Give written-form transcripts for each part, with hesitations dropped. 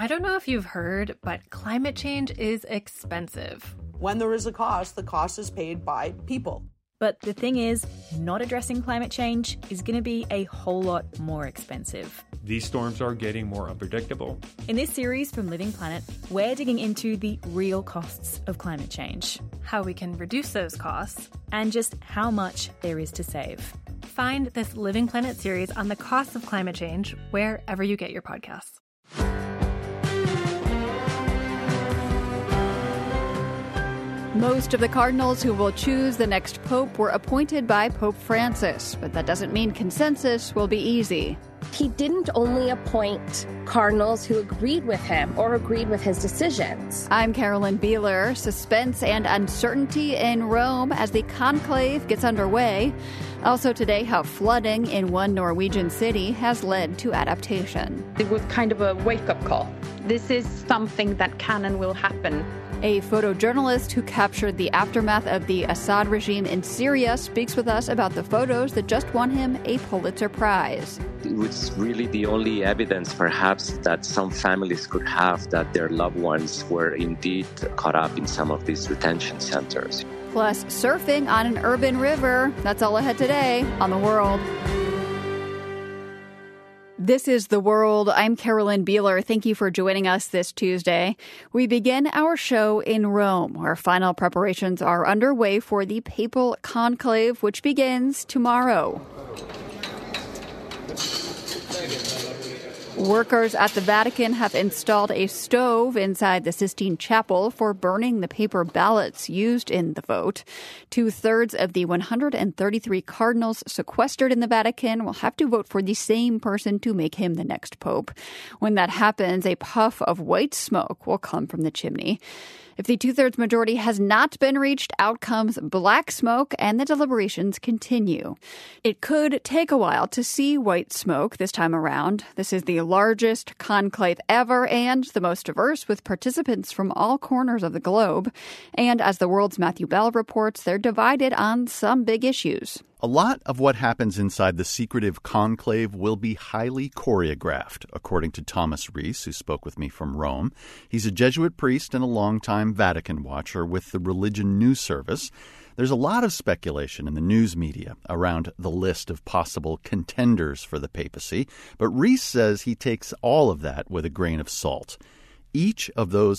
I don't know if you've heard, but climate change is expensive. When there is a cost, the cost is paid by people. But the thing is, not addressing climate change is going to be a whole lot more expensive. These storms are getting more unpredictable. In this series from Living Planet, we're digging into the real costs of climate change, how we can reduce those costs, and just how much there is to save. Find this Living Planet series on the costs of climate change wherever you get your podcasts. Most of the cardinals who will choose the next pope were appointed by Pope Francis, but that doesn't mean consensus will be easy. He didn't only appoint cardinals who agreed with him or agreed with his decisions. I'm Carolyn Beeler. Suspense and uncertainty in Rome as the conclave gets underway. Also today, how flooding in one Norwegian city has led to adaptation. It was kind of a wake-up call. This is something that can and will happen. A photojournalist who captured the aftermath of the Assad regime in Syria speaks with us about the photos that just won him a Pulitzer Prize. It was really the only evidence, perhaps, that some families could have that their loved ones were indeed caught up in some of these detention centers. Plus, surfing on an urban river. That's all ahead today on The World. This is The World. I'm Carolyn Beeler. Thank you for joining us this Tuesday. We begin our show in Rome, where final preparations are underway for the papal conclave, which begins tomorrow. Workers at the Vatican have installed a stove inside the Sistine Chapel for burning the paper ballots used in the vote. 2/3 of the 133 cardinals sequestered in the Vatican will have to vote for the same person to make him the next pope. When that happens, a puff of white smoke will come from the chimney. If the 2/3 majority has not been reached, out comes black smoke and the deliberations continue. It could take a while to see white smoke this time around. This is the largest conclave ever and the most diverse, with participants from all corners of the globe. And as The World's Matthew Bell reports, they're divided on some big issues. A lot of what happens inside the secretive conclave will be highly choreographed, according to Thomas Rees, who spoke with me from Rome. He's a Jesuit priest and a longtime Vatican watcher with the Religion News Service. There's a lot of speculation in the news media around the list of possible contenders for the papacy, but Rees says he takes all of that with a grain of salt. Each of those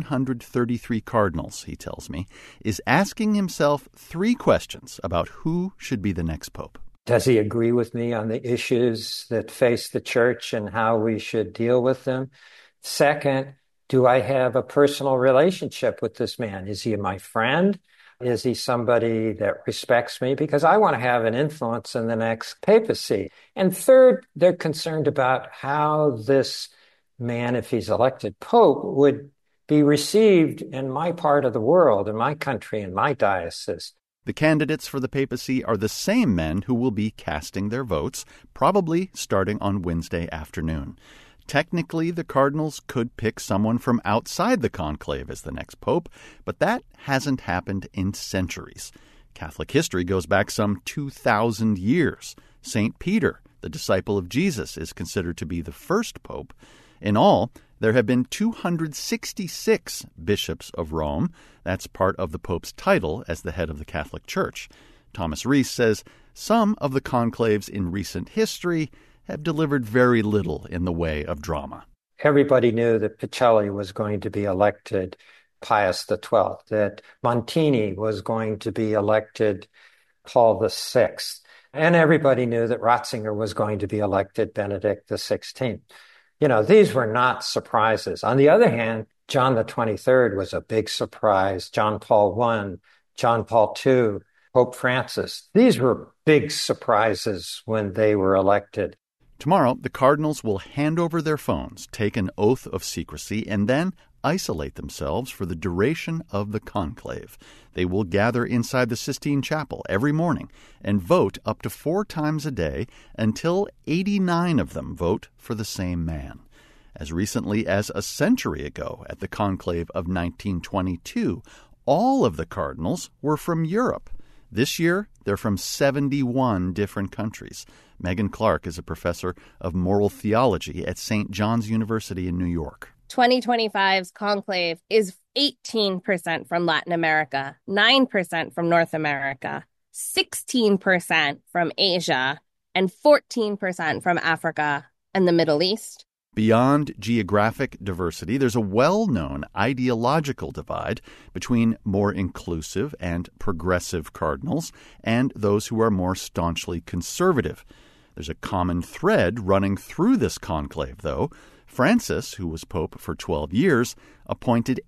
133 cardinals, he tells me, is asking himself 3 questions about who should be the next pope. Does he agree with me on the issues that face the church and how we should deal with them? Second, do I have a personal relationship with this man? Is he my friend? Is he somebody that respects me? Because I want to have an influence in the next papacy. And third, they're concerned about how this man, if he's elected pope, would be received in my part of the world, in my country, in my diocese. The candidates for the papacy are the same men who will be casting their votes, probably starting on Wednesday afternoon. Technically, the cardinals could pick someone from outside the conclave as the next pope, but that hasn't happened in centuries. Catholic history goes back some 2,000 years. St. Peter, the disciple of Jesus, is considered to be the first pope. In all, there have been 266 bishops of Rome. That's part of the Pope's title as the head of the Catholic Church. Thomas Rees says some of the conclaves in recent history have delivered very little in the way of drama. Everybody knew that Pacelli was going to be elected Pius XII, that Montini was going to be elected Paul VI, and everybody knew that Ratzinger was going to be elected Benedict XVI. You know, these were not surprises. On the other hand, John the 23rd was a big surprise. John Paul I, John Paul II, Pope Francis. These were big surprises when they were elected. Tomorrow, the cardinals will hand over their phones, take an oath of secrecy, and then isolate themselves for the duration of the conclave. They will gather inside the Sistine Chapel every morning and vote up to 4 times a day until 89 of them vote for the same man. As recently as a century ago, at the conclave of 1922, all of the cardinals were from Europe. This year, they're from 71 different countries. Megan Clark is a professor of moral theology at St. John's University in New York. 2025's conclave is 18% from Latin America, 9% from North America, 16% from Asia, and 14% from Africa and the Middle East. Beyond geographic diversity, there's a well-known ideological divide between more inclusive and progressive cardinals and those who are more staunchly conservative. There's a common thread running through this conclave, though. Francis, who was pope for 12 years, appointed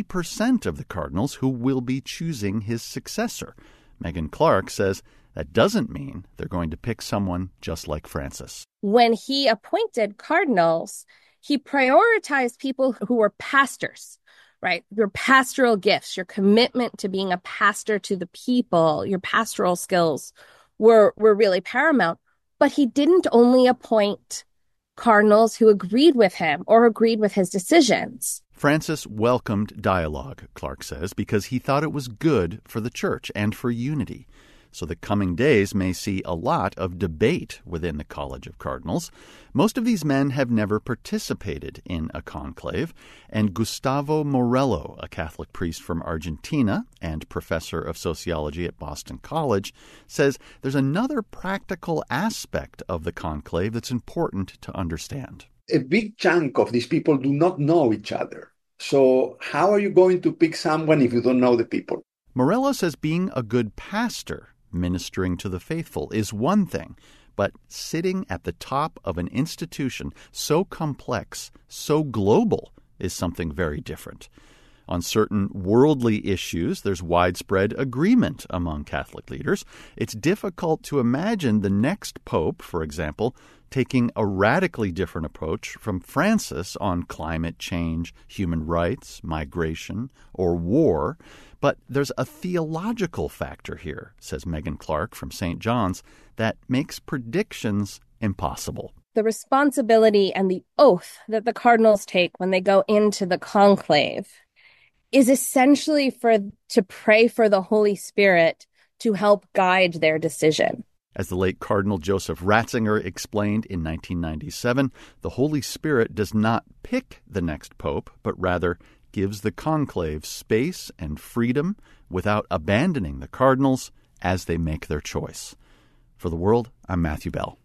80% of the cardinals who will be choosing his successor. Megan Clark says that doesn't mean they're going to pick someone just like Francis. When he appointed cardinals, he prioritized people who were pastors, right? Your pastoral gifts, your commitment to being a pastor to the people, your pastoral skills were really paramount. But he didn't only appoint cardinals who agreed with him or agreed with his decisions. Francis welcomed dialogue, Clark says, because he thought it was good for the church and for unity. So the coming days may see a lot of debate within the College of Cardinals. Most of these men have never participated in a conclave, and Gustavo Morello, a Catholic priest from Argentina and professor of sociology at Boston College, says there's another practical aspect of the conclave that's important to understand. A big chunk of these people do not know each other. So how are you going to pick someone if you don't know the people? Morello says being a good pastor, ministering to the faithful, is one thing, but sitting at the top of an institution so complex, so global, is something very different. On certain worldly issues, there's widespread agreement among Catholic leaders. It's difficult to imagine the next pope, for example, taking a radically different approach from Francis on climate change, human rights, migration, or war. But there's a theological factor here, says Megan Clark from St. John's, that makes predictions impossible. The responsibility and the oath that the cardinals take when they go into the conclave is essentially to pray for the Holy Spirit to help guide their decision. As the late Cardinal Joseph Ratzinger explained in 1997, the Holy Spirit does not pick the next pope, but rather gives the conclave space and freedom without abandoning the cardinals as they make their choice. For The World, I'm Matthew Bell.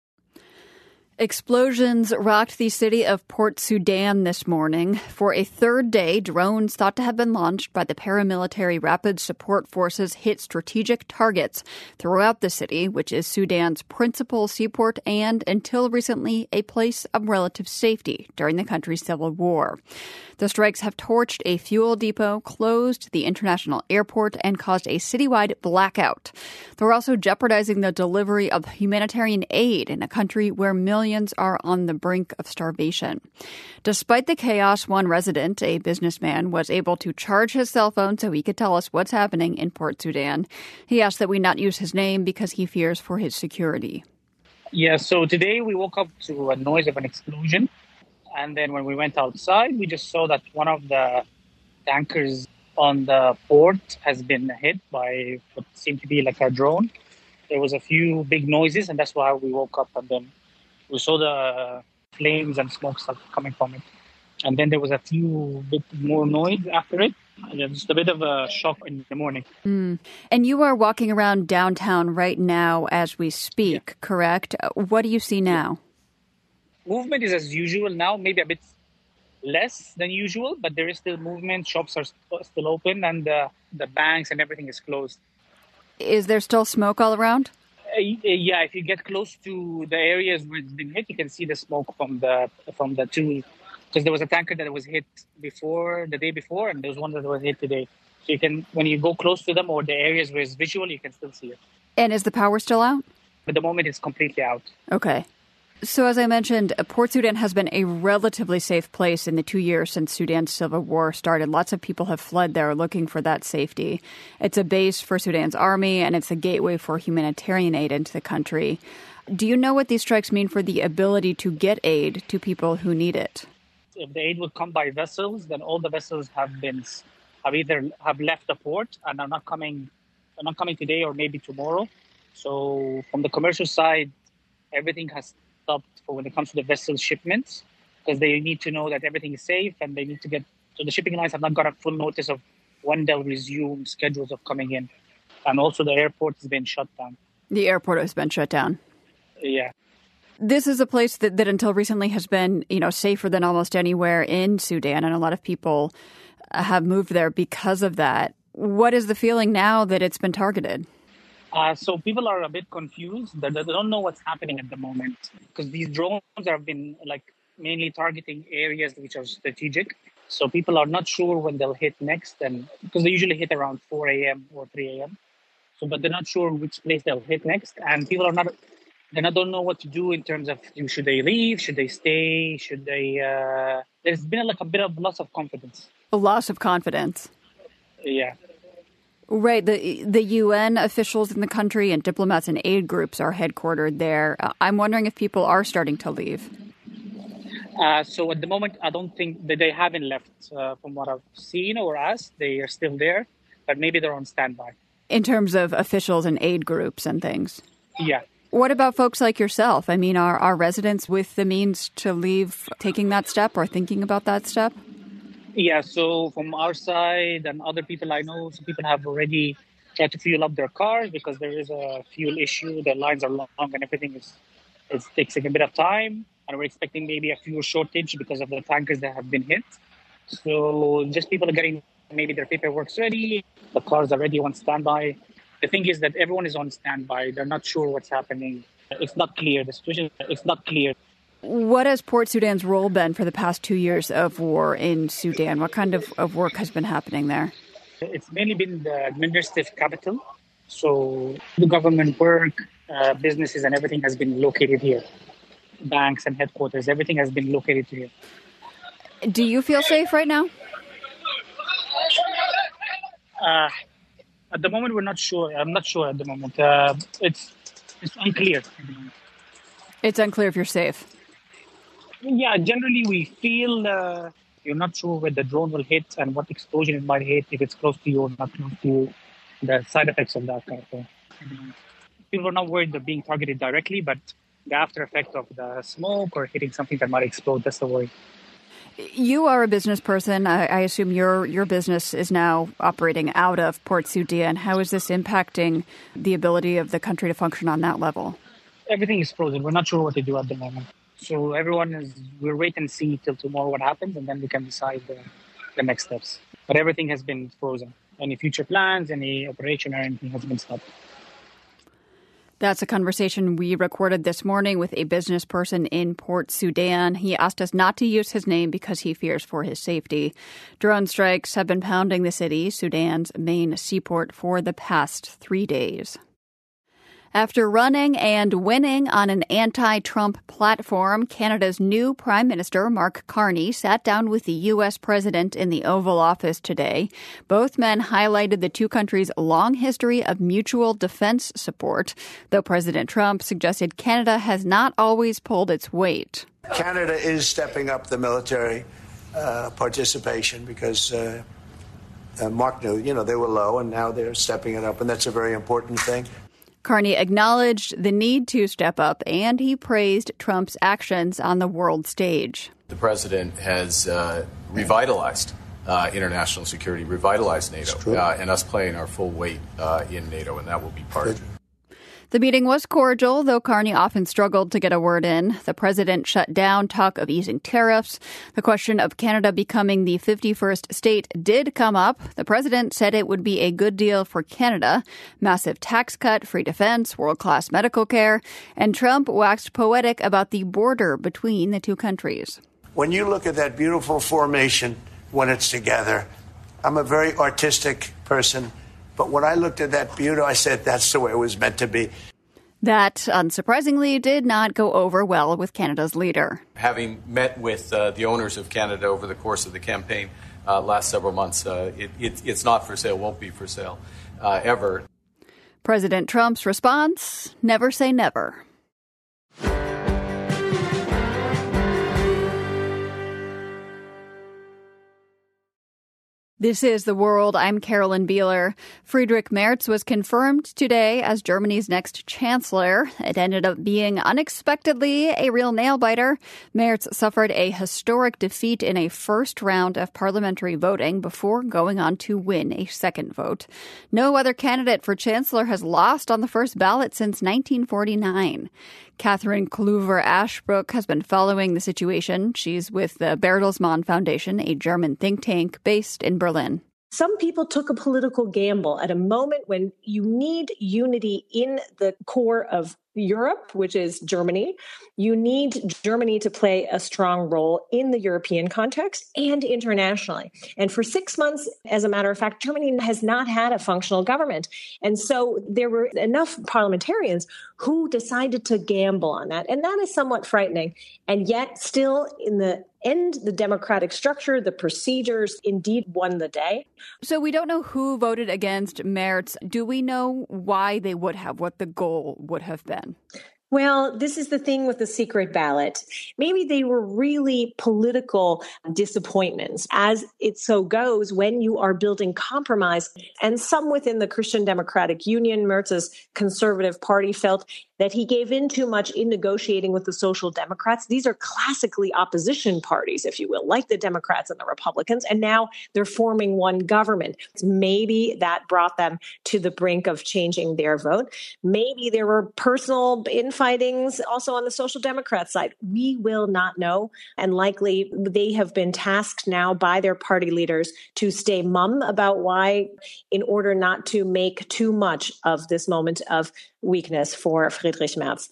Explosions rocked the city of Port Sudan this morning. For a third day, drones thought to have been launched by the paramilitary Rapid Support Forces hit strategic targets throughout the city, which is Sudan's principal seaport and, until recently, a place of relative safety during the country's civil war. The strikes have torched a fuel depot, closed the international airport, and caused a citywide blackout. They're also jeopardizing the delivery of humanitarian aid in a country where millions are on the brink of starvation. Despite the chaos, one resident, a businessman, was able to charge his cell phone so he could tell us what's happening in Port Sudan. He asked that we not use his name because he fears for his security. Yeah, so today we woke up to a noise of an explosion. And then when we went outside, we just saw that one of the tankers on the port has been hit by what seemed to be like a drone. There was a few big noises, and that's why we woke up. And then we saw the flames and smoke start coming from it. And then there was a few bit more noise after it. Just a bit of a shock in the morning. And you are walking around downtown right now as we speak, correct? What do you see now? Movement is as usual now, maybe a bit less than usual, but there is still movement. Shops are still open, and the banks and everything is closed. Is there still smoke all around? Yeah, if you get close to the areas where it's been hit, you can see the smoke from the two. Because there was a tanker that was hit the day before, and there was one that was hit today. So you can, when you go close to them or the areas where it's visual, you can still see it. And is the power still out? At the moment, it's completely out. Okay. So as I mentioned, Port Sudan has been a relatively safe place in the 2 years since Sudan's civil war started. Lots of people have fled there looking for that safety. It's a base for Sudan's army, and it's a gateway for humanitarian aid into the country. Do you know what these strikes mean for the ability to get aid to people who need it? If the aid would come by vessels, then all the vessels have either left the port and are not coming today or maybe tomorrow. So from the commercial side, everything has stopped for when it comes to the vessel shipments. because they need to know that everything is safe, and they need to get. So the shipping lines have not got a full notice of when they'll resume schedules of coming in, and also the airport has been shut down. The airport has been shut down. Yeah. This is a place that until recently has been, safer than almost anywhere in Sudan, and a lot of people have moved there because of that. What is the feeling now that it's been targeted? So people are a bit confused. They don't know what's happening at the moment because these drones have been mainly targeting areas which are strategic. So people are not sure when they'll hit next, and because they usually hit around 4 a.m. or 3 a.m. So, but they're not sure which place they'll hit next, and people don't know what to do in terms of should they leave, should they stay, should they. There's been a bit of loss of confidence. A loss of confidence. Yeah. Right. The UN officials in the country and diplomats and aid groups are headquartered there. I'm wondering if people are starting to leave. So at the moment, I don't think that they haven't left. From what I've seen or asked, they are still there, but maybe they're on standby. In terms of officials and aid groups and things? Yeah. What about folks like yourself? I mean, are residents with the means to leave taking that step or thinking about that step? Yeah, so from our side and other people I know, some people have already tried to fuel up their cars because there is a fuel issue. The lines are long and everything it takes a bit of time. And we're expecting maybe a fuel shortage because of the tankers that have been hit. So just people are getting maybe their paperwork ready. The cars are ready on standby. The thing is that everyone is on standby. They're not sure what's happening. It's not clear. The situation, it's not clear. What has Port Sudan's role been for the past 2 years of war in Sudan? What kind of work has been happening there? It's mainly been the administrative capital. So the government work, businesses and everything has been located here. Banks and headquarters, everything has been located here. Do you feel safe right now? At the moment, we're not sure. I'm not sure at the moment. It's unclear at the moment. It's unclear if you're safe. Yeah, generally we feel you're not sure where the drone will hit and what explosion it might hit, if it's close to you or not close to you, the side effects of that kind of thing. People are not worried of being targeted directly, but the after effect of the smoke or hitting something that might explode, that's the worry. You are a business person. I assume your business is now operating out of Port Sudan. How is this impacting the ability of the country to function on that level? Everything is frozen. We're not sure what to do at the moment. So we're wait and see till tomorrow what happens, and then we can decide the next steps. But everything has been frozen. Any future plans, any operation or anything has been stopped. That's a conversation we recorded this morning with a business person in Port Sudan. He asked us not to use his name because he fears for his safety. Drone strikes have been pounding the city, Sudan's main seaport, for the past 3 days. After running and winning on an anti-Trump platform, Canada's new Prime Minister, Mark Carney, sat down with the U.S. President in the Oval Office today. Both men highlighted the two countries' long history of mutual defense support, though President Trump suggested Canada has not always pulled its weight. Canada is stepping up the military participation because Mark knew, they were low, and now they're stepping it up, and that's a very important thing. Carney acknowledged the need to step up, and he praised Trump's actions on the world stage. The president has revitalized international security, revitalized NATO, and us playing our full weight in NATO, and that will be part of it. The meeting was cordial, though Carney often struggled to get a word in. The president shut down talk of easing tariffs. The question of Canada becoming the 51st state did come up. The president said it would be a good deal for Canada. Massive tax cut, free defense, world-class medical care. And Trump waxed poetic about the border between the two countries. When you look at that beautiful formation when it's together, I'm a very artistic person. But when I looked at that beauty, I said, that's the way it was meant to be. That, unsurprisingly, did not go over well with Canada's leader. Having met with the owners of Canada over the course of the campaign last several months, it's not for sale, won't be for sale ever. President Trump's response, never say never. This is The World. I'm Carolyn Beeler. Friedrich Merz was confirmed today as Germany's next chancellor. It ended up being unexpectedly a real nail-biter. Merz suffered a historic defeat in a first round of parliamentary voting before going on to win a second vote. No other candidate for chancellor has lost on the first ballot since 1949. Catherine Kluwer-Ashbrook has been following the situation. She's with the Bertelsmann Foundation, a German think tank based in Berlin. Some people took a political gamble at a moment when you need unity in the core of Europe, which is Germany. You need Germany to play a strong role in the European context and internationally. And for 6 months, as a matter of fact, Germany has not had a functional government. And so there were enough parliamentarians who decided to gamble on that. And that is somewhat frightening. And yet still in the end, the democratic structure, the procedures indeed won the day. So we don't know who voted against Merz. Do we know why they would have, what the goal would have been? Well, this is the thing with the secret ballot. Maybe they were really political disappointments, as it so goes when you are building compromise. And some within the Christian Democratic Union, Merz's Conservative Party, felt that he gave in too much in negotiating with the Social Democrats. These are classically opposition parties, if you will, like the Democrats and the Republicans. And now they're forming one government. Maybe that brought them to the brink of changing their vote. Maybe there were personal infightings also on the Social Democrat side. We will not know. And likely they have been tasked now by their party leaders to stay mum about why, in order not to make too much of this moment of weakness for Friedrich Merz.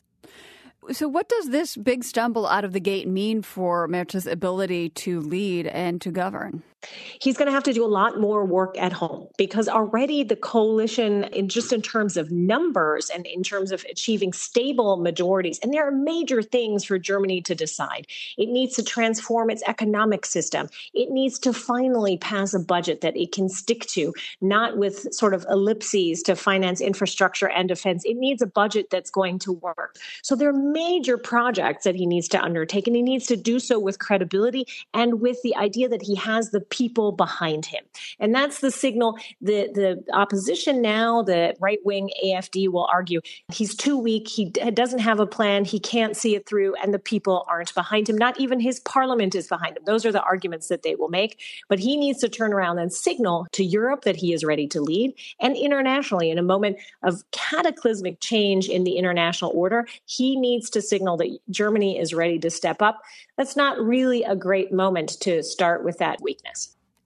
So what does this big stumble out of the gate mean for Merz's ability to lead and to govern? He's going to have to do a lot more work at home because already the coalition, in terms of numbers and in terms of achieving stable majorities, and there are major things for Germany to decide. It needs to transform its economic system. It needs to finally pass a budget that it can stick to, not with sort of ellipses to finance infrastructure and defense. It needs a budget that's going to work. So there are major projects that he needs to undertake, and he needs to do so with credibility and with the idea that he has the people behind him. And that's the signal. The opposition now, the right-wing AfD, will argue he's too weak. He doesn't have a plan. He can't see it through. And the people aren't behind him. Not even his parliament is behind him. Those are the arguments that they will make. But he needs to turn around and signal to Europe that he is ready to lead. And internationally, in a moment of cataclysmic change in the international order, he needs to signal that Germany is ready to step up. That's not really a great moment to start with that weakness.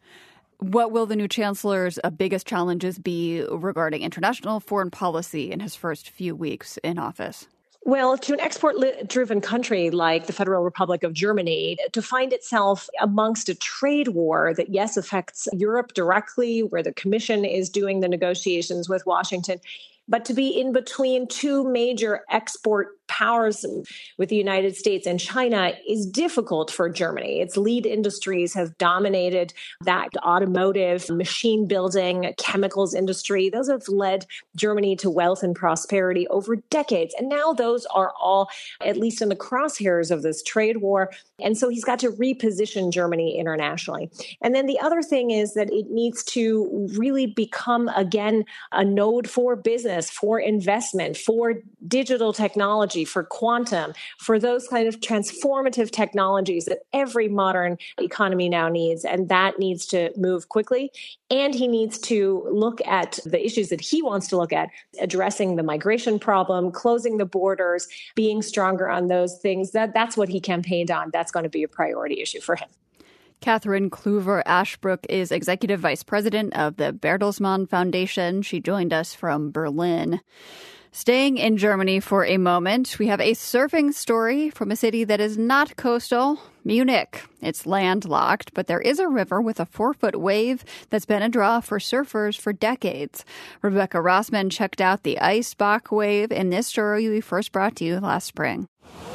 What will the new chancellor's biggest challenges be regarding international foreign policy in his first few weeks in office? Well, to an export-driven country like the Federal Republic of Germany, to find itself amongst a trade war that, yes, affects Europe directly, where the Commission is doing the negotiations with Washington, but to be in between two major export powers with the United States and China is difficult for Germany. Its lead industries have dominated that automotive, machine building, chemicals industry. Those have led Germany to wealth and prosperity over decades. And now those are all, at least in the crosshairs of this trade war. And so he's got to reposition Germany internationally. And then the other thing is that it needs to really become, again, a node for business, for investment, for digital technology, for quantum, for those kind of transformative technologies that every modern economy now needs. And that needs to move quickly. And he needs to look at the issues that he wants to look at, addressing the migration problem, closing the borders, being stronger on those things. That's what he campaigned on. That's going to be a priority issue for him. Catherine Kluwer-Ashbrook is Executive Vice President of the Bertelsmann Foundation. She joined us from Berlin. Staying in Germany for a moment, we have a surfing story from a city that is not coastal, Munich. It's landlocked, but there is a river with a 4-foot wave that's been a draw for surfers for decades. Rebecca Rossman checked out the Eisbach wave in this story we first brought to you last spring.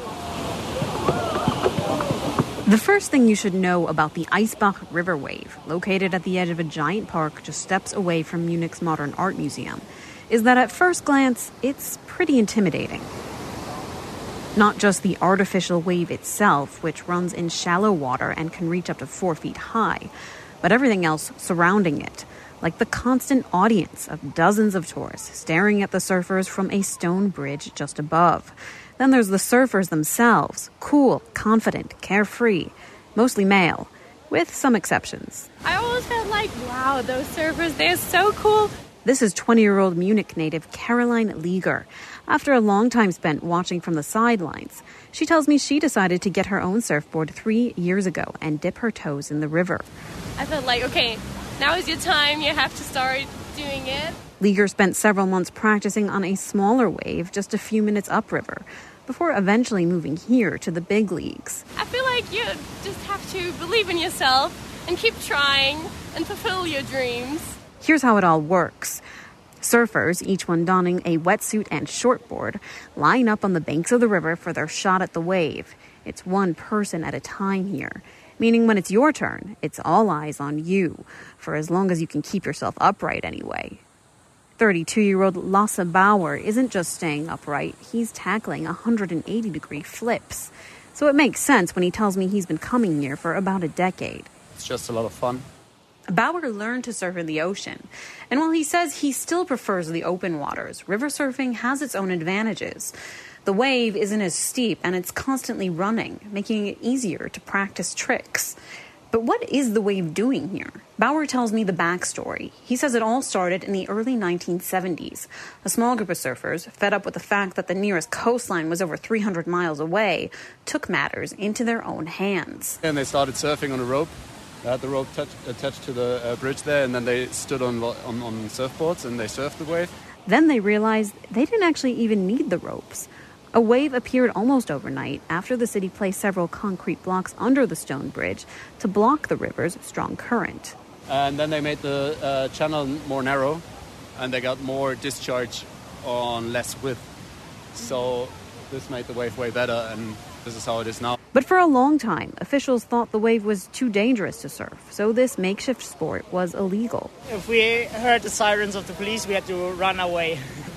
The first thing you should know about the Eisbach River Wave, located at the edge of a giant park just steps away from Munich's Modern Art Museum, is that at first glance, it's pretty intimidating. Not just the artificial wave itself, which runs in shallow water and can reach up to 4 feet high, but everything else surrounding it, like the constant audience of dozens of tourists staring at the surfers from a stone bridge just above. Then there's the surfers themselves, cool, confident, carefree, mostly male, with some exceptions. I always felt like, wow, those surfers, they're so cool. This is 20-year-old Munich native Caroline Lieger. After a long time spent watching from the sidelines, she tells me she decided to get her own surfboard 3 years ago and dip her toes in the river. I felt like, okay, now is your time. You have to start doing it. Lieger spent several months practicing on a smaller wave just a few minutes upriver before eventually moving here to the big leagues. I feel like you just have to believe in yourself and keep trying and fulfill your dreams. Here's how it all works. Surfers, each one donning a wetsuit and shortboard, line up on the banks of the river for their shot at the wave. It's one person at a time here, meaning when it's your turn, it's all eyes on you, for as long as you can keep yourself upright anyway. 32-year-old Lasse Bauer isn't just staying upright, he's tackling 180-degree flips. So it makes sense when he tells me he's been coming here for about a decade. It's just a lot of fun. Bauer learned to surf in the ocean, and while he says he still prefers the open waters, river surfing has its own advantages. The wave isn't as steep, and it's constantly running, making it easier to practice tricks. But what is the wave doing here? Bauer tells me the backstory. He says it all started in the early 1970s. A small group of surfers, fed up with the fact that the nearest coastline was over 300 miles away, took matters into their own hands. And they started surfing on a rope. They had the rope attached to the bridge there, and then they stood on surfboards and they surfed the wave. Then they realized they didn't actually even need the ropes. A wave appeared almost overnight after the city placed several concrete blocks under the stone bridge to block the river's strong current. And then they made the channel more narrow, and they got more discharge on less width. So this made the wave way better, and this is how it is now. But for a long time, officials thought the wave was too dangerous to surf, so this makeshift sport was illegal. If we heard the sirens of the police, we had to run away.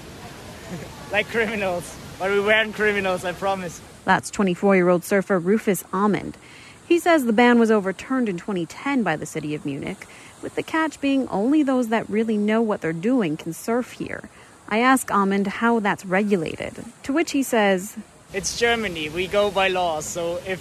Like criminals. But we weren't criminals, I promise. That's 24-year-old surfer Rufus Amund. He says the ban was overturned in 2010 by the city of Munich, with the catch being only those that really know what they're doing can surf here. I ask Amund how that's regulated, to which he says, "It's Germany. We go by laws. So if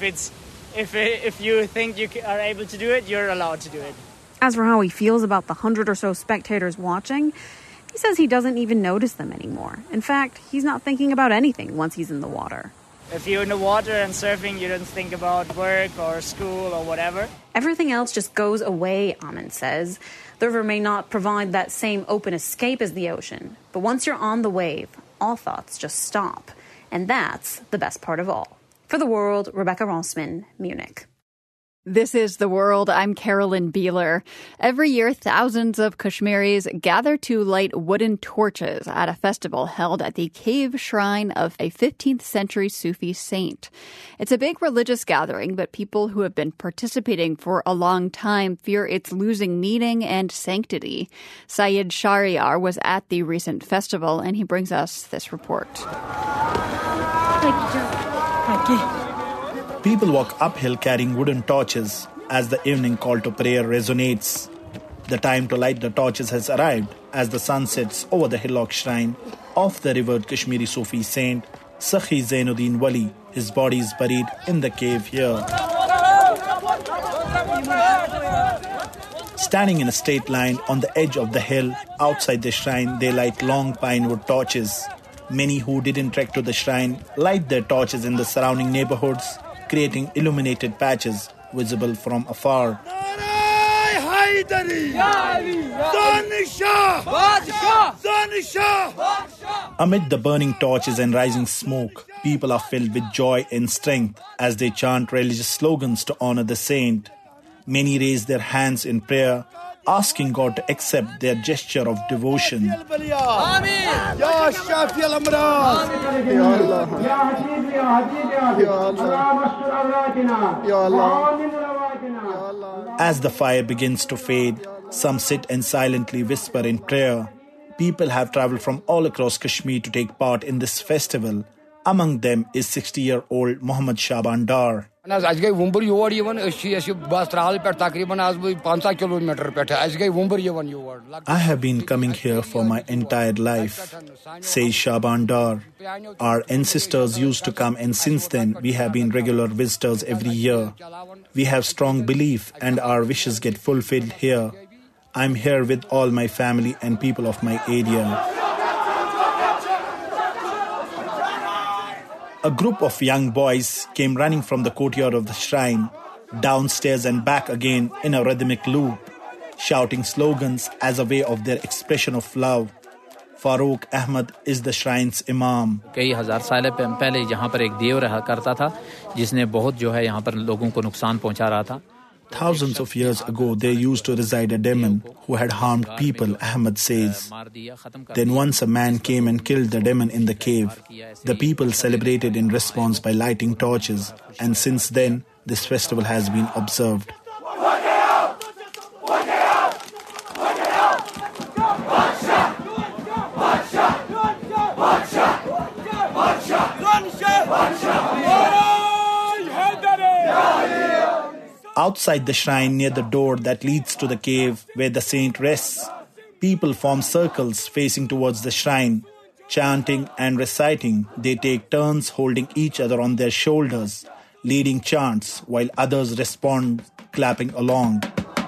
you think you are able to do it, you're allowed to do it." As for how he feels about the 100 or so spectators watching, he says he doesn't even notice them anymore. In fact, he's not thinking about anything once he's in the water. If you're in the water and surfing, you don't think about work or school or whatever. Everything else just goes away, Amund says. The river may not provide that same open escape as the ocean, but once you're on the wave, all thoughts just stop. And that's the best part of all. For The World, Rebecca Rossman, Munich. This is The World. I'm Carolyn Beeler. Every year, thousands of Kashmiris gather to light wooden torches at a festival held at the cave shrine of a 15th century Sufi saint. It's a big religious gathering, but people who have been participating for a long time fear it's losing meaning and sanctity. Syed Shahryar was at the recent festival, and he brings us this report. People walk uphill carrying wooden torches as the evening call to prayer resonates. The time to light the torches has arrived as the sun sets over the hillock shrine of the revered Kashmiri Sufi saint, Sakhi Zainuddin Wali. His body is buried in the cave here. Standing in a straight line on the edge of the hill outside the shrine, they light long pine wood torches. Many who didn't trek to the shrine light their torches in the surrounding neighborhoods, creating illuminated patches visible from afar. Amid the burning torches and rising smoke, people are filled with joy and strength as they chant religious slogans to honor the saint. Many raise their hands in prayer, asking God to accept their gesture of devotion. As the fire begins to fade, some sit and silently whisper in prayer. People have traveled from all across Kashmir to take part in this festival. Among them is 60-year-old Muhammad Shaban Dar. आज गई वुम्बर your यवन बस ट्राल पे तकरीबन आज 5 kilometre पे आज गई number one your I have been coming here for my entire life, says Shaban Dar. Our ancestors used to come, and since then we have been regular visitors every year. We have strong belief and our wishes get fulfilled here. I'm here with all my family and people of my area. A group of young boys came running from the courtyard of the shrine, downstairs and back again in a rhythmic loop, shouting slogans as a way of their expression of love. Farooq Ahmed is the shrine's imam. कई हजार साल पहले यहाँ पर एक देव रहा करता था जिसने बहुत जो है यहाँ पर लोगों को नुकसान पहुँचा रहा था. Thousands of years ago, there used to reside a demon who had harmed people, Ahmed says. Then once a man came and killed the demon in the cave. The people celebrated in response by lighting torches, and since then, this festival has been observed. Outside the shrine, near the door that leads to the cave where the saint rests, people form circles facing towards the shrine. Chanting and reciting, they take turns holding each other on their shoulders, leading chants while others respond, clapping along.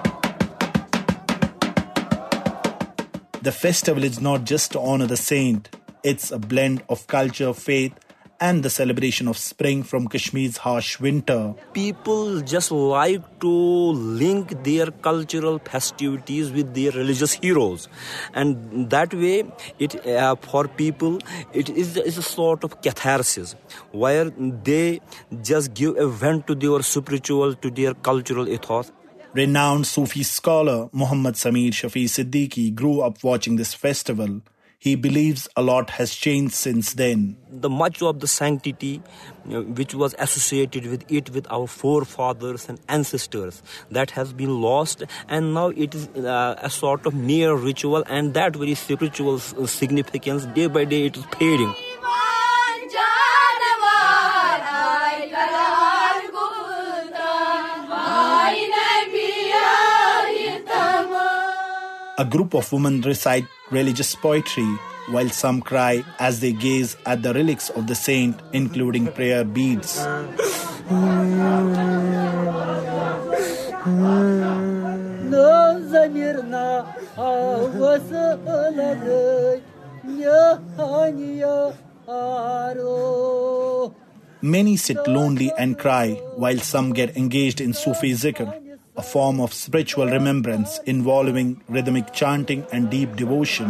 The festival is not just to honor the saint, it's a blend of culture, faith, and the celebration of spring from Kashmir's harsh winter. People just like to link their cultural festivities with their religious heroes. And that way, for people, it is a sort of catharsis, where they just give a vent to their spiritual, to their cultural ethos. Renowned Sufi scholar Muhammad Samir Shafi Siddiqui grew up watching this festival. He believes a lot has changed since then. The much of the sanctity which was associated with our forefathers and ancestors, that has been lost, and now it is a sort of mere ritual, and that very spiritual significance day by day it is fading. A group of women recite religious poetry, while some cry as they gaze at the relics of the saint, including prayer beads. Many sit lonely and cry, while some get engaged in Sufi zikr, a form of spiritual remembrance involving rhythmic chanting and deep devotion.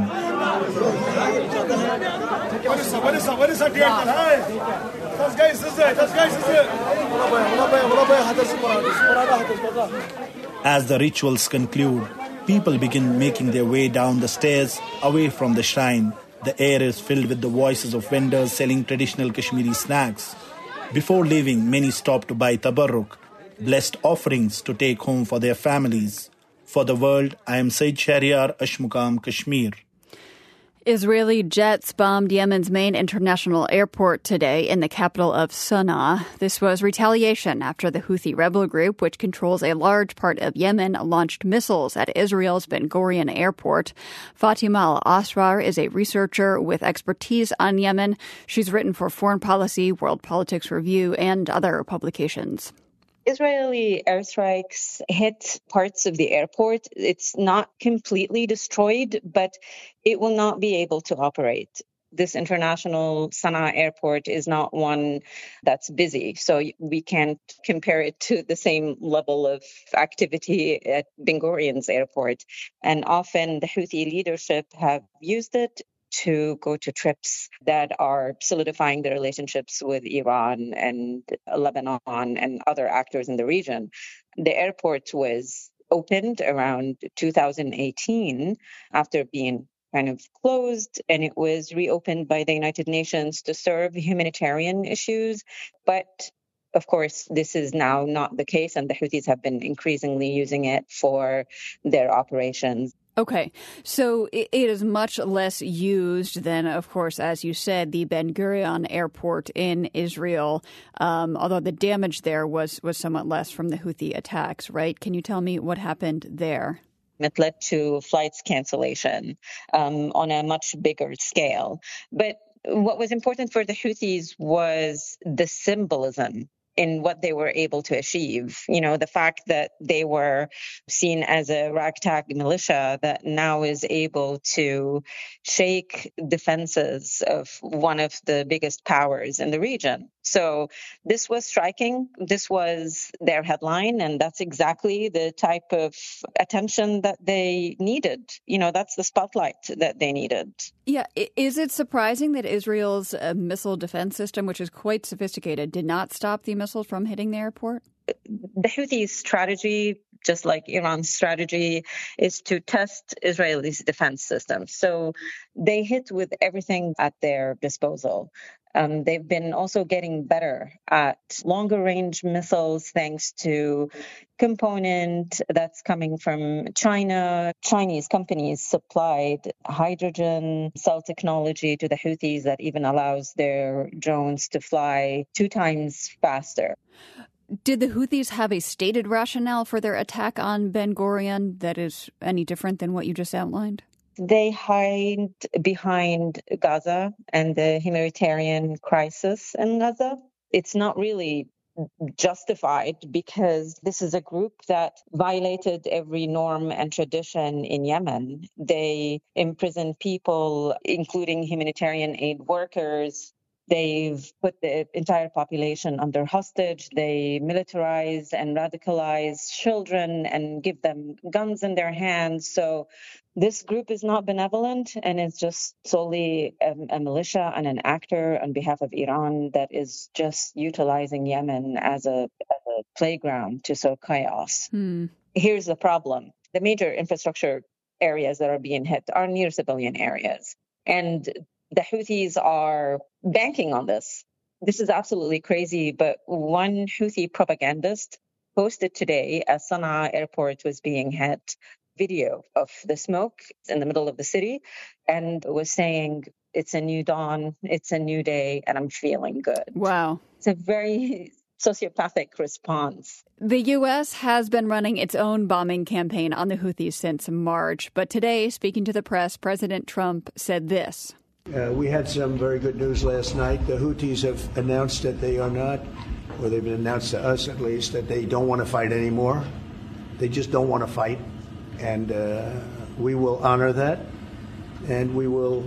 As the rituals conclude, people begin making their way down the stairs away from the shrine. The air is filled with the voices of vendors selling traditional Kashmiri snacks. Before leaving, many stop to buy tabarruk, blessed offerings to take home for their families. For the world, I am Saeed Shahryar, Ashmukam, Kashmir. Israeli jets bombed Yemen's main international airport today in the capital of Sana'a. This was retaliation after the Houthi rebel group, which controls a large part of Yemen, launched missiles at Israel's Ben Gurion airport. Fatima Al-Asrar is a researcher with expertise on Yemen. She's written for Foreign Policy, World Politics Review, and other publications. Israeli airstrikes hit parts of the airport. It's not completely destroyed, but it will not be able to operate. This international Sana'a airport is not one that's busy, so we can't compare it to the same level of activity at Ben Gurion's airport. And often the Houthi leadership have used it to go to trips that are solidifying the relationships with Iran and Lebanon and other actors in the region. The airport was opened around 2018 after being kind of closed, and it was reopened by the United Nations to serve humanitarian issues. But of course, this is now not the case, and the Houthis have been increasingly using it for their operations. Okay, so it is much less used than, of course, as you said, the Ben Gurion airport in Israel, although the damage there was somewhat less from the Houthi attacks, right? Can you tell me what happened there? It led to flights cancellation on a much bigger scale. But what was important for the Houthis was the symbolism in what they were able to achieve. You know, the fact that they were seen as a ragtag militia that now is able to shake defenses of one of the biggest powers in the region. So this was striking. This was their headline, and that's exactly the type of attention that they needed. You know, that's the spotlight that they needed. Yeah. Is it surprising that Israel's missile defense system, which is quite sophisticated, did not stop the missiles from hitting the airport? The Houthis' strategy, just like Iran's strategy, is to test Israelis' defense system. So they hit with everything at their disposal. They've been also getting better at longer range missiles thanks to component that's coming from China. Chinese companies supplied hydrogen cell technology to the Houthis that even allows their drones to fly 2 times faster. Did the Houthis have a stated rationale for their attack on Ben Gurion that is any different than what you just outlined? They hide behind Gaza and the humanitarian crisis in Gaza. It's not really justified because this is a group that violated every norm and tradition in Yemen. They imprisoned people, including humanitarian aid workers. They've put the entire population under hostage. They militarize and radicalize children and give them guns in their hands. So this group is not benevolent, and it's just solely a militia and an actor on behalf of Iran that is just utilizing Yemen as a playground to sow chaos. Here's the problem. The major infrastructure areas that are being hit are near civilian areas. And the Houthis are banking on this. This is absolutely crazy, but one Houthi propagandist posted today as Sana'a airport was being hit video of the smoke in the middle of the city and was saying, it's a new dawn, it's a new day, and I'm feeling good. Wow. It's a very sociopathic response. The U.S. has been running its own bombing campaign on the Houthis since March. But today, speaking to the press, President Trump said this. We had some very good news last night. The Houthis have announced that they are not, or they've announced to us at least, that they don't want to fight anymore. They just don't want to fight. And we will honor that. And we will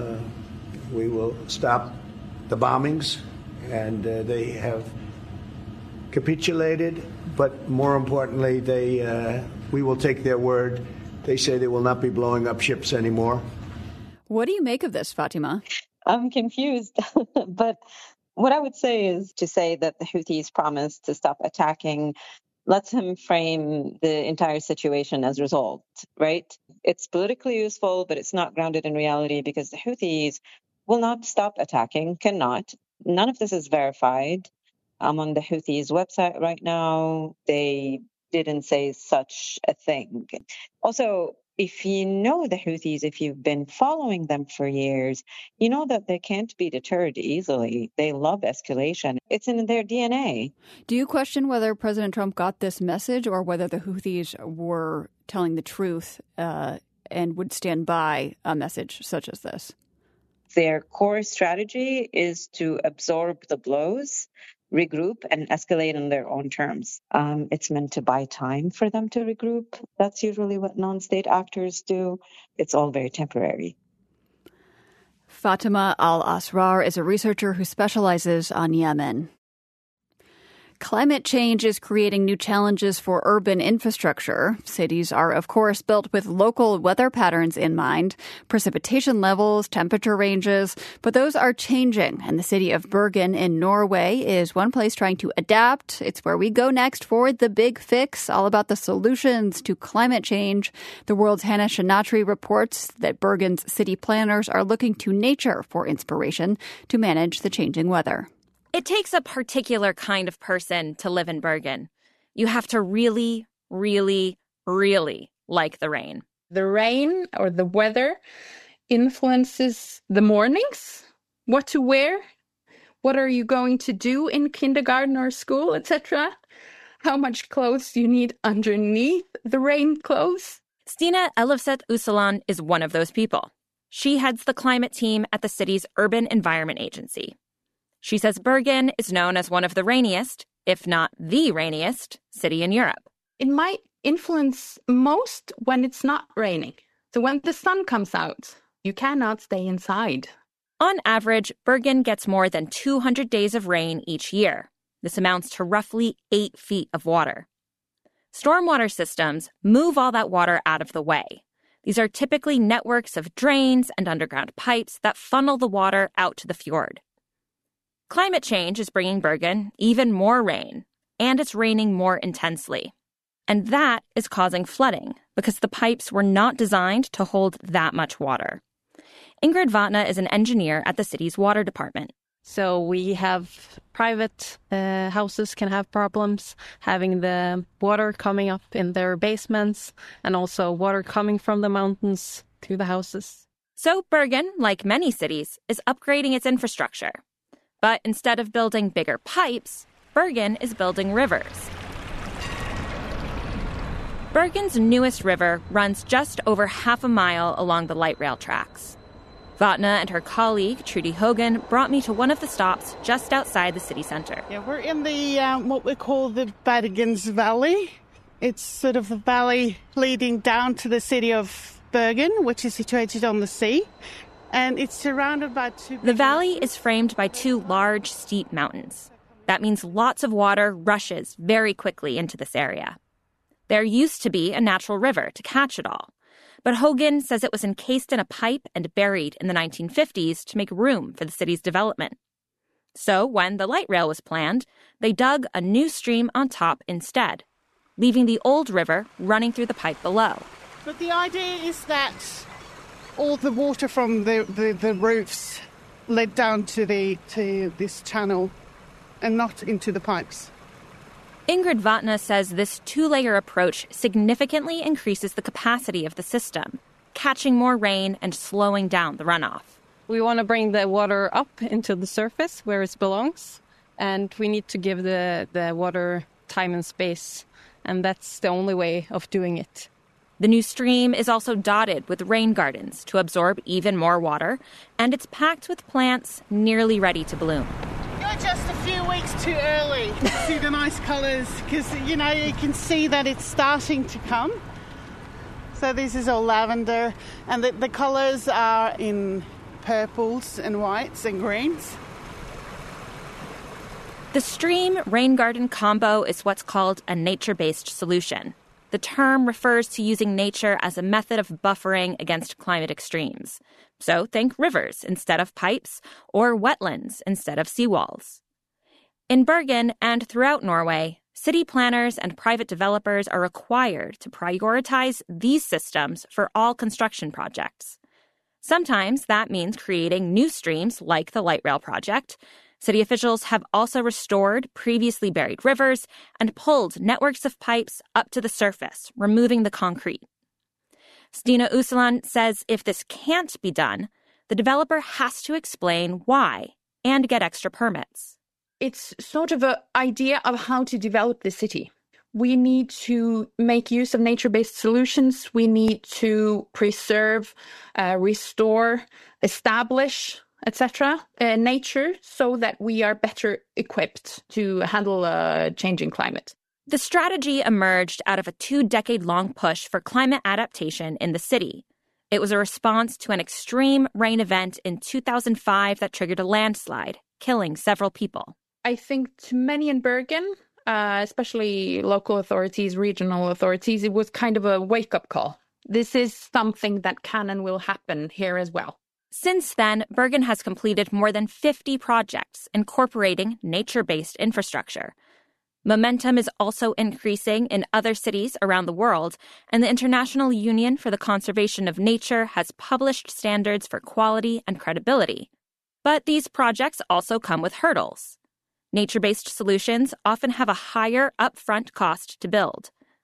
stop the bombings. And they have capitulated. But more importantly, we will take their word. They say they will not be blowing up ships anymore. What do you make of this, Fatima? I'm confused. But what I would say is to say that the Houthis promised to stop attacking lets him frame the entire situation as resolved, right? It's politically useful, but it's not grounded in reality because the Houthis will not stop attacking, cannot. None of this is verified. I'm on the Houthis' website right now. They didn't say such a thing. Also, if you know the Houthis, if you've been following them for years, you know that they can't be deterred easily. They love escalation. It's in their DNA. Do you question whether President Trump got this message or whether the Houthis were telling the truth and would stand by a message such as this? Their core strategy is to absorb the blows, regroup, and escalate on their own terms. It's meant to buy time for them to regroup. That's usually what non-state actors do. It's all very temporary. Fatima Al-Asrar is a researcher who specializes on Yemen. Climate change is creating new challenges for urban infrastructure. Cities are, of course, built with local weather patterns in mind, precipitation levels, temperature ranges, but those are changing. And the city of Bergen in Norway is one place trying to adapt. It's where we go next for The Big Fix, all about the solutions to climate change. The world's Hannah Shinatri reports that Bergen's city planners are looking to nature for inspiration to manage the changing weather. It takes a particular kind of person to live in Bergen. You have to really, really, really like the rain. The rain or the weather influences the mornings, what to wear, what are you going to do in kindergarten or school, etc., how much clothes you need underneath the rain clothes. Stina Ellefset Usalan is one of those people. She heads the climate team at the city's Urban Environment Agency. She says Bergen is known as one of the rainiest, if not the rainiest, city in Europe. It might influence most when it's not raining. So when the sun comes out, you cannot stay inside. On average, Bergen gets more than 200 days of rain each year. This amounts to roughly 8 feet of water. Stormwater systems move all that water out of the way. These are typically networks of drains and underground pipes that funnel the water out to the fjord. Climate change is bringing Bergen even more rain, and it's raining more intensely. And that is causing flooding because the pipes were not designed to hold that much water. Ingrid Vatne is an engineer at the city's water department. So we have private houses can have problems having the water coming up in their basements and also water coming from the mountains to the houses. So Bergen, like many cities, is upgrading its infrastructure. But instead of building bigger pipes, Bergen is building rivers. Bergen's newest river runs just over half a mile along the light rail tracks. Vatne and her colleague, Trudy Hogan, brought me to one of the stops just outside the city center. Yeah, we're in the what we call the Bergens Valley. It's sort of a valley leading down to the city of Bergen, which is situated on the sea. And it's surrounded by two... The valley is framed by 2 large, steep mountains. That means lots of water rushes very quickly into this area. There used to be a natural river to catch it all. But Hogan says it was encased in a pipe and buried in the 1950s to make room for the city's development. So when the light rail was planned, they dug a new stream on top instead, leaving the old river running through the pipe below. But the idea is that all the water from the roofs led down to this channel and not into the pipes. Ingrid Vatne says this 2-layer approach significantly increases the capacity of the system, catching more rain and slowing down the runoff. We want to bring the water up into the surface where it belongs, and we need to give the water time and space, and that's the only way of doing it. The new stream is also dotted with rain gardens to absorb even more water, and it's packed with plants nearly ready to bloom. You're just a few weeks too early to see the nice colours because, you can see that it's starting to come. So this is all lavender and the colours are in purples and whites and greens. The stream-rain garden combo is what's called a nature-based solution. The term refers to using nature as a method of buffering against climate extremes. So think rivers instead of pipes, or wetlands instead of seawalls. In Bergen and throughout Norway, city planners and private developers are required to prioritize these systems for all construction projects. Sometimes that means creating new streams like the light rail project. City officials have also restored previously buried rivers and pulled networks of pipes up to the surface, removing the concrete. Stina Usalan says if this can't be done, the developer has to explain why and get extra permits. It's sort of an idea of how to develop the city. We need to make use of nature-based solutions. We need to preserve, restore, establish, etc., nature so that we are better equipped to handle a changing climate. The strategy emerged out of a 2-decade-long push for climate adaptation in the city. It was a response to an extreme rain event in 2005 that triggered a landslide, killing several people. I think to many in Bergen, especially local authorities, regional authorities, it was kind of a wake-up call. This is something that can and will happen here as well. Since then, Bergen has completed more than 50 projects incorporating nature-based infrastructure. Momentum is also increasing in other cities around the world, and the International Union for the Conservation of Nature has published standards for quality and credibility. But these projects also come with hurdles. Nature-based solutions often have a higher upfront cost to build.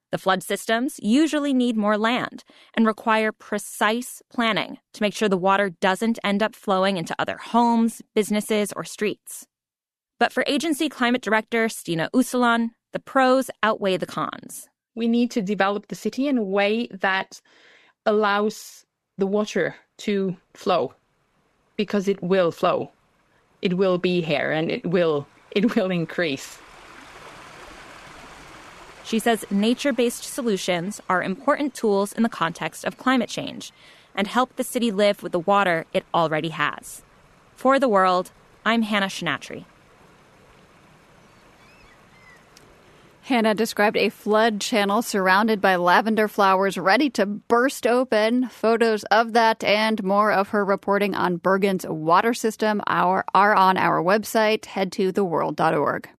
The flood systems usually need more land and require precise planning to make sure the water doesn't end up flowing into other homes, businesses, or streets. But for agency climate director Stina Usulan, the pros outweigh the cons. We need to develop the city in a way that allows the water to flow, because it will flow. It will be here and it will increase. She says nature-based solutions are important tools in the context of climate change and help the city live with the water it already has. For The World, I'm Hannah Shinatri. Hannah described a flood channel surrounded by lavender flowers ready to burst open. Photos of that and more of her reporting on Bergen's water system are on our website. Head to theworld.org.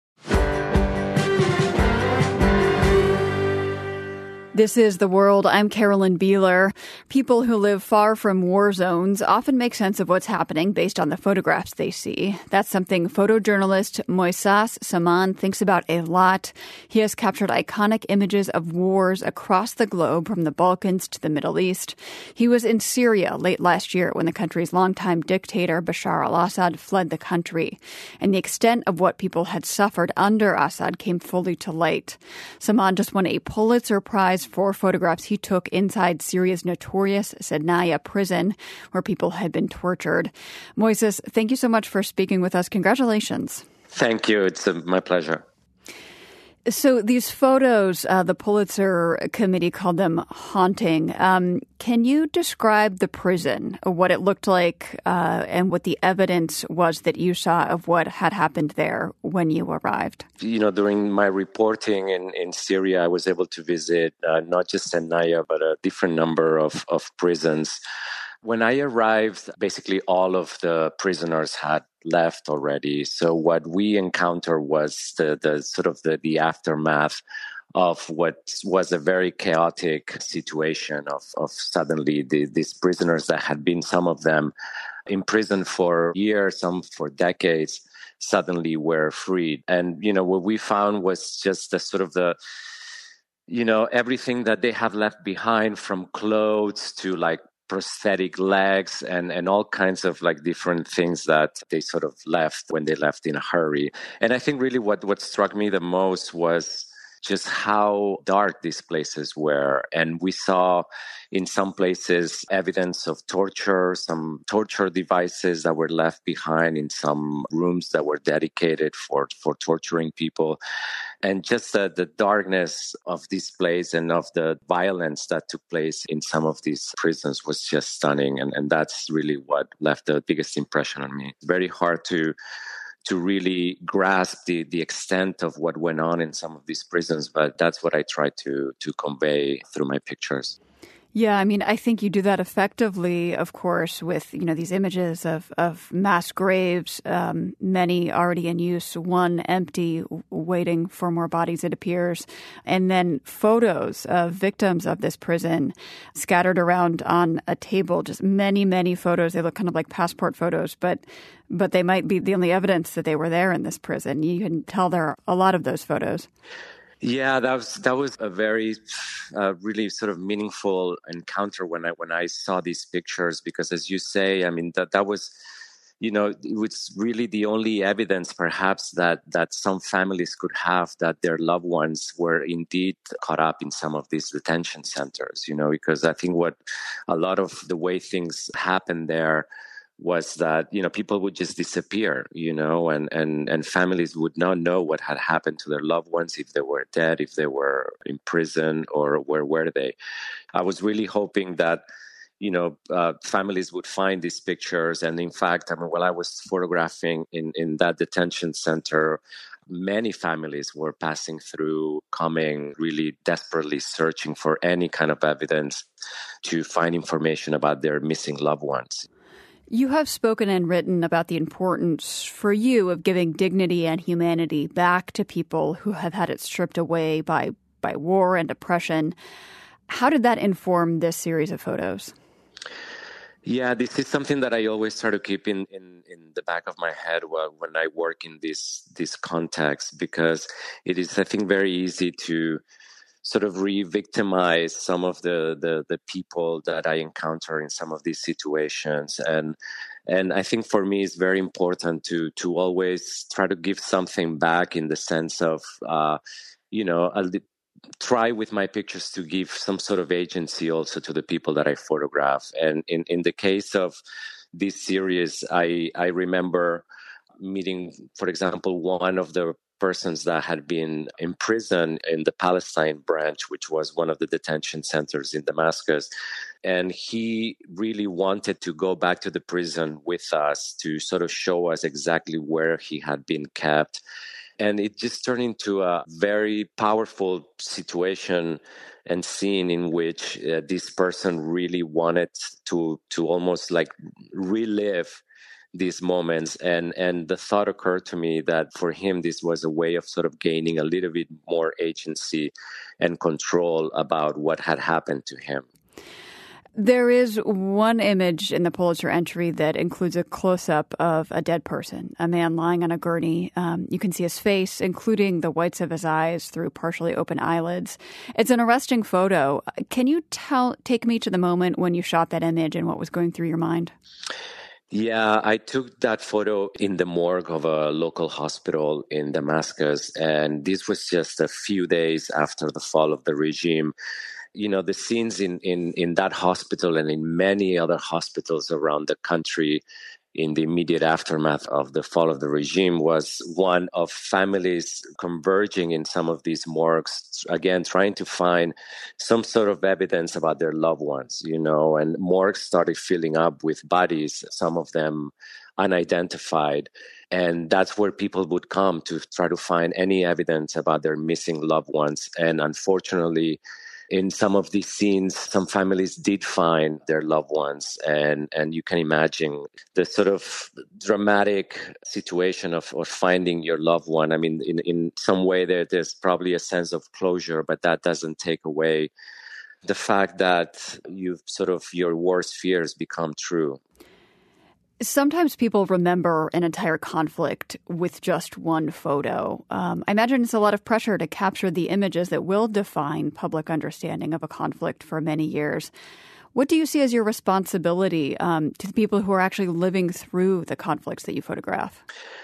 This is The World. I'm Carolyn Beeler. People who live far from war zones often make sense of what's happening based on the photographs they see. That's something photojournalist Moisés Saman thinks about a lot. He has captured iconic images of wars across the globe, from the Balkans to the Middle East. He was in Syria late last year when the country's longtime dictator Bashar al-Assad fled the country. And the extent of what people had suffered under Assad came fully to light. Saman just won a Pulitzer Prize for photographs he took inside Syria's notorious Sednaya prison, where people had been tortured. Moises, thank you so much for speaking with us. Congratulations. Thank you. It's my pleasure. So these photos, the Pulitzer Committee called them haunting. Can you describe the prison, what it looked like, and what the evidence was that you saw of what had happened there when you arrived? You know, during my reporting in Syria, I was able to visit not just Sednaya, but a different number of prisons. When I arrived, basically all of the prisoners had left already. So what we encountered was the aftermath of what was a very chaotic situation of suddenly these prisoners that had been, some of them, in prison for years, some for decades, suddenly were freed. And, you know, what we found was just everything that they have left behind, from clothes to like prosthetic legs and all kinds of like different things that they sort of left when they left in a hurry. And I think really what struck me the most was just how dark these places were. And we saw in some places evidence of torture, some torture devices that were left behind in some rooms that were dedicated for torturing people. And just the darkness of this place and of the violence that took place in some of these prisons was just stunning. And that's really what left the biggest impression on me. It's very hard to really grasp the extent of what went on in some of these prisons, but that's what I try to convey through my pictures. Yeah, I mean, I think you do that effectively, of course, with, you know, these images of mass graves, many already in use, one empty, waiting for more bodies, it appears, and then photos of victims of this prison scattered around on a table, just many, many photos. They look kind of like passport photos, but they might be the only evidence that they were there in this prison. You can tell there are a lot of those photos. Yeah, that was a very, really sort of meaningful encounter when I saw these pictures, because as you say, I mean, that was, you know, it was really the only evidence perhaps that some families could have that their loved ones were indeed caught up in some of these detention centers, you know, because I think what a lot of the way things happened there was that, you know, people would just disappear, you know, and families would not know what had happened to their loved ones, if they were dead, if they were in prison, or where were they. I was really hoping that, you know, families would find these pictures. And in fact, I mean, while I was photographing in that detention center, many families were passing through, coming, really desperately searching for any kind of evidence to find information about their missing loved ones. You have spoken and written about the importance for you of giving dignity and humanity back to people who have had it stripped away by war and oppression. How did that inform this series of photos? Yeah, this is something that I always try to keep in the back of my head when I work in this context, because it is, I think, very easy to sort of re-victimize some of the people that I encounter in some of these situations. And I think for me, it's very important to always try to give something back in the sense of, try with my pictures to give some sort of agency also to the people that I photograph. And in the case of this series, I remember meeting, for example, one of the persons that had been imprisoned in the Palestine branch, which was one of the detention centers in Damascus. And he really wanted to go back to the prison with us to sort of show us exactly where he had been kept. And it just turned into a very powerful situation and scene in which this person really wanted to almost like relive these moments. And the thought occurred to me that for him, this was a way of sort of gaining a little bit more agency and control about what had happened to him. There is one image in the Pulitzer entry that includes a close-up of a dead person, a man lying on a gurney. You can see his face, including the whites of his eyes through partially open eyelids. It's an arresting photo. Can you take me to the moment when you shot that image and what was going through your mind? Yeah, I took that photo in the morgue of a local hospital in Damascus, and this was just a few days after the fall of the regime. You know, the scenes in that hospital and in many other hospitals around the country in the immediate aftermath of the fall of the regime was one of families converging in some of these morgues, again, trying to find some sort of evidence about their loved ones, and morgues started filling up with bodies, some of them unidentified. And that's where people would come to try to find any evidence about their missing loved ones. And unfortunately, in some of these scenes, some families did find their loved ones. And you can imagine the sort of dramatic situation of finding your loved one. I mean, in some way, there's probably a sense of closure, but that doesn't take away the fact that your worst fears become true. Sometimes people remember an entire conflict with just one photo. I imagine it's a lot of pressure to capture the images that will define public understanding of a conflict for many years. What do you see as your responsibility to the people who are actually living through the conflicts that you photograph?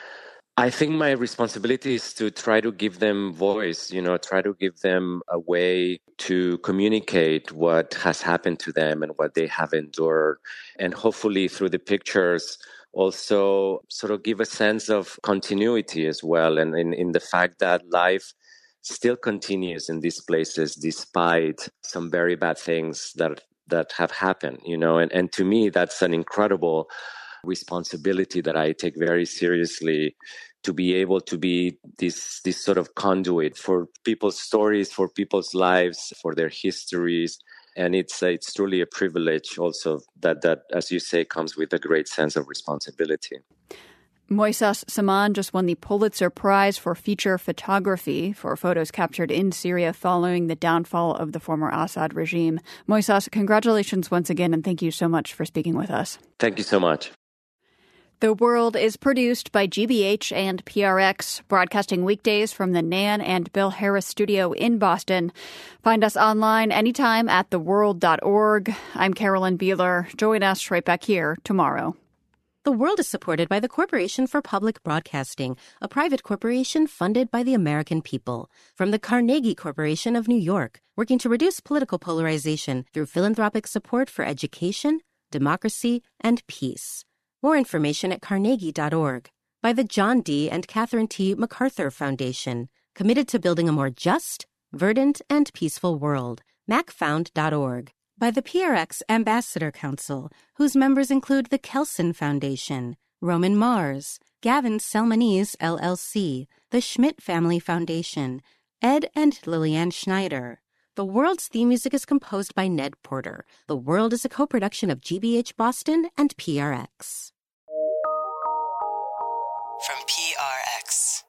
I think my responsibility is to try to give them voice, try to give them a way to communicate what has happened to them and what they have endured. And hopefully through the pictures, also sort of give a sense of continuity as well. And in the fact that life still continues in these places, despite some very bad things that have happened, and to me, that's an incredible responsibility that I take very seriously, to be able to be this sort of conduit for people's stories, for people's lives, for their histories. And it's truly a privilege also that, as you say, comes with a great sense of responsibility. Moisas Saman just won the Pulitzer Prize for feature photography for photos captured in Syria following the downfall of the former Assad regime. Moisas, congratulations once again, and thank you so much for speaking with us. Thank you so much. The World is produced by GBH and PRX, broadcasting weekdays from the Nan and Bill Harris studio in Boston. Find us online anytime at theworld.org. I'm Carolyn Beeler. Join us right back here tomorrow. The World is supported by the Corporation for Public Broadcasting, a private corporation funded by the American people. From the Carnegie Corporation of New York, working to reduce political polarization through philanthropic support for education, democracy, and peace. More information at carnegie.org. By the John D. and Catherine T. MacArthur Foundation, committed to building a more just, verdant, and peaceful world. macfound.org. By the PRX Ambassador Council, whose members include the Kelson Foundation, Roman Mars, Gavin Selmanese LLC, the Schmidt Family Foundation, Ed and Lillian Schneider. The World's theme music is composed by Ned Porter. The World is a co-production of GBH Boston and PRX. From PRX.